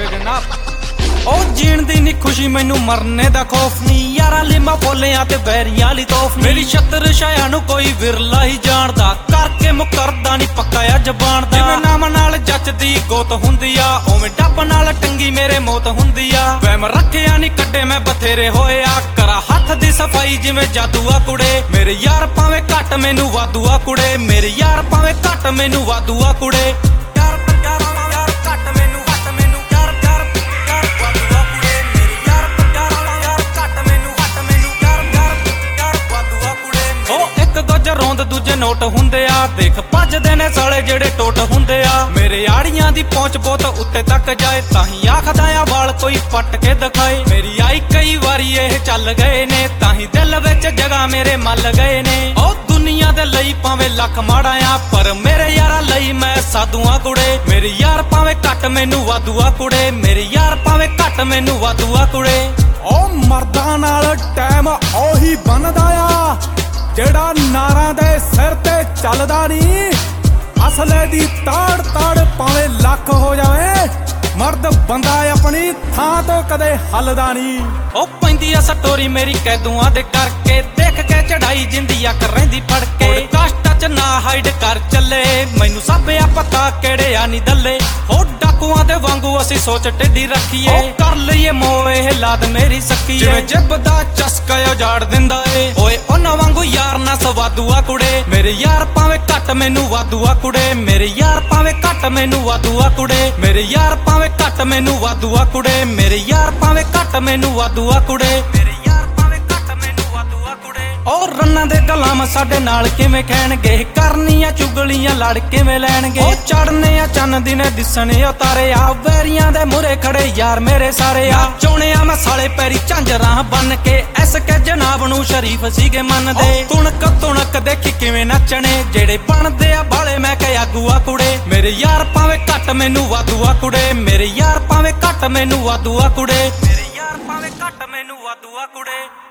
Okay जनाब। ਉਹ ਜੀਣ ਦੀ ਨੀ ਖੁਸ਼ੀ ਮੈਨੂੰ ਮਰਨੇ ਦਾ ਖੌਫ ਨੀ ਯਾਰਾਂ ਲਈ ਮੈਂ ਬੋਲਿਆਂ ਤੇ ਬੈਰੀਆਂ ਲਈ ਤੋਫ ਮੇਰੀ ਛੱਤਰ ਛਾਇਆ ਨੂੰ ਕੋਈ ਵਿਰਲਾ ਹੀ ਜਾਣਦਾ ਕਰਕੇ ਮੁਕਰਦਾ ਨੀ ਪੱਕਾ ਆ ਜ਼ਬਾਨ ਦਾ ਜਿਵੇਂ ਨਾਮ ਨਾਲ ਜੱਚਦੀ ਗੋਤ ਹੁੰਦੀ ਆ ਉਵੇਂ ਡੱਬ ਨਾਲ ਟੰਗੀ ਮੇਰੇ ਮੌਤ ਹੁੰਦੀ ਆ ਵਹਿਮ ਰੱਖਿਆ ਨੀ ਕੱਢੇ ਮੈਂ ਬਥੇਰੇ ਹੋਏ ਆ ਕਰਾ ਹੱਥ ਦੀ ਸਫਾਈ ਜਿਵੇਂ ਜਾਦੂ ਆ ਕੁੜੇ ਮੇਰੇ ਯਾਰ ਭਾਵੇਂ ਘੱਟ ਮੈਨੂੰ ਵਾਧੂ ਆ ਕੁੜੇ ਮੇਰੇ ਯਾਰ ਭਾਵੇਂ ਘੱਟ ਮੈਨੂੰ ਵਾਧੂ ਆ ਕੁੜੇ ਰੋਂਦ ਦੂਜੇ ਨੋਟ ਹੁੰਦੇ ਆ ਦੇਖ ਭੱਜਦੇ ਨੇ ਸਾਲੇ ਜਿਹੜੇ ਟੋਟ ਹੁੰਦੇ ਆ ਮੇਰੇ ਆੜੀਆਂ ਦੀ ਪਹੁੰਚ ਬਹੁਤ ਉੱਤੇ ਤੱਕ ਜਾਏ ਤਾਂ ਹੀ ਆਖਦਾ ਆ ਵਾਲ ਕੋਈ ਪੱਟ ਕੇ ਦਿਖਾਏ ਮੇਰੀ ਆਈ ਕਈ ਵਾਰੀ ਇਹ ਚੱਲ ਗਏ ਨੇ ਤਾਂ ਹੀ ਦਿਲ ਵਿੱਚ ਜਗ੍ਹਾ ਮੇਰੇ ਮੱਲ ਗਏ ਨੇ ਉਹ ਦੁਨੀਆ ਦੇ ਲਈ ਭਾਵੇਂ ਲੱਖ ਮਾੜਾ ਆ ਪਰ ਮੇਰੇ ਯਾਰਾਂ ਲਈ ਮੈਂ ਸਾਧੂਆਂ ਕੁੜੇ ਮੇਰੇ ਯਾਰ ਭਾਵੇਂ ਘੱਟ ਮੈਨੂੰ ਵਾਧੂ ਆ ਕੁੜੇ ਮੇਰੇ ਯਾਰ ਭਾਵੇਂ ਘੱਟ ਮੈਨੂੰ ਵਾਧੂ ਆ ਕੁੜੇ ਉਹ ਮਰਦਾਂ ਨਾਲ ਟਾਈਮ ਉਹੀ ਬਣਦਾ ਆ ਜਿਹੜਾ ਨਾਰਾਂ ਦੇ ਸਿਰ ਤੇ ਚੱਲਦਾ ਨੀ ਅਸਲੇ ਦੀ ਤਾੜ ਤਾੜ ਭਾਵੇਂ ਲੱਖ ਹੋ ਜਾਵੇ ਮਰਦ ਬੰਦਾ ਆਪਣੀ ਥਾਂ ਤੋਂ ਕਦੇ ਹੱਲਦਾ ਨੀ ਉਹ ਪੈਂਦੀ ਆ ਸਟੋਰੀ ਮੇਰੀ ਕੈਦੂਆਂ ਦੇ ਕਰਕੇ ਦੇਖ ਕੇ ਚੜਾਈ ਜਿੰਦੀ ਅੱਖ ਰਹਿੰਦੀ ਫੜ ਕੇ ਕਾਸ਼ਟਾਂ ਚ ਨਾ ਹਾਈਡ ਕਰ ਚੱਲੇ ਮੈਨੂੰ ਸਭ ਆ ਪਤਾ ਕਿਹੜੇ ਆ ਨੀ ਦੱਲੇ ਹੋ ਡਾਕੂਆਂ ਦੇ ਵਾਂਗੂ ਅਸੀਂ ਸੋਚ ਟੇਢੀ ਰੱਖੀਏ ਕਰ ਲਈਏ ਮੋਹ ਇਹ ਲਾਦ ਮੇਰੀ ਸੱਕੀ ਜਿਵੇਂ ਜਿੱਬ ਦਾ ਚਸਕਾ ਉਜਾੜ ਦਿੰਦਾ ਏ ਓਏ ਉਹਨਾਂ ਵਾਂਗੂ ਯਾਰ ਨਾ ਸਵਾਦੂ ਆ ਕੁੜੇ ਮੇਰੇ ਯਾਰ ਭਾਵੇਂ ਘੱਟ ਮੈਨੂੰ ਵਾਧੂ ਆ ਕੁੜੇ ਮੇਰੇ ਯਾਰ ਭਾਵੇਂ ਘੱਟ ਮੈਨੂੰ ਵਾਧੂ ਆ ਕੁੜੇ ਮੇਰੇ ਯਾਰ ਭਾਵੇਂ ਘੱਟ ਮੈਨੂੰ ਵਾਧੂ ਆ ਕੁੜੇ ਮੇਰੇ ਯਾਰ ਭਾਵੇਂ ਘੱਟ ਮੈਨੂੰ ਵਾਧੂ ਆ ਕੁੜੇ ਮੇਰੇ ਯਾਰ ਭਾਵੇਂ ਘੱਟ ਮੈਨੂੰ ਵਾਧੂ ਆ ਕੁੜੇ ਉਹ ਰੰਨਾਂ ਦੇ ਗੁਲਾਮ ਸਾਡੇ ਨਾਲ ਕਿਵੇਂ ਕਹਿਣਗੇ ਕਰਨੀਆਂ ਚੁਗਲੀਆਂ ਲੜ ਕਿਵੇਂ ਲੈਣਗੇ ਉਹ ਚੜਨੇ ਆ ਚੰਨ ਦਿਨੇ ਦਿਸਣੇ ਉਤਾਰੇ ਆ ਵੈਰੀਆਂ ਦੇ ਮੂਰੇ ਖੜੇ ਯਾਰ ਮੇਰੇ ਸਾਰੇ ਆ ਚੋਣਿਆ ਮੈਂ ਸਾਲੇ ਪੈਰੀ ਝਾਂਜਰਾਂ ਬੰਨ ਕੇ ਐਸ ਕੇ ਜਨਾਬ ਨੂੰ ਸ਼ਰੀਫ ਸੀਗੇ ਮੰਨਦੇ ਤੁਣਕ ਤੁਣਕ ਦੇਖੀ ਕਿਵੇਂ ਨੱਚਣੇ ਜਿਹੜੇ ਬਣਦੇ ਆ ਬਾਲੇ ਮੈਂ ਕਿ ਆਗੂ ਆ ਕੁੜੇ ਮੇਰੇ ਯਾਰ ਭਾਵੇਂ ਘੱਟ ਮੈਨੂੰ ਵਾਧੂ ਆ ਕੁੜੇ ਮੇਰੇ ਯਾਰ ਭਾਵੇਂ ਘੱਟ ਮੈਨੂੰ ਵਾਧੂ ਆ ਕੁੜੇ ਮੇਰੇ ਯਾਰ ਭਾਵੇਂ ਘੱਟ ਮੈਨੂੰ ਵਾਧੂ ਆ ਕੁੜੇ।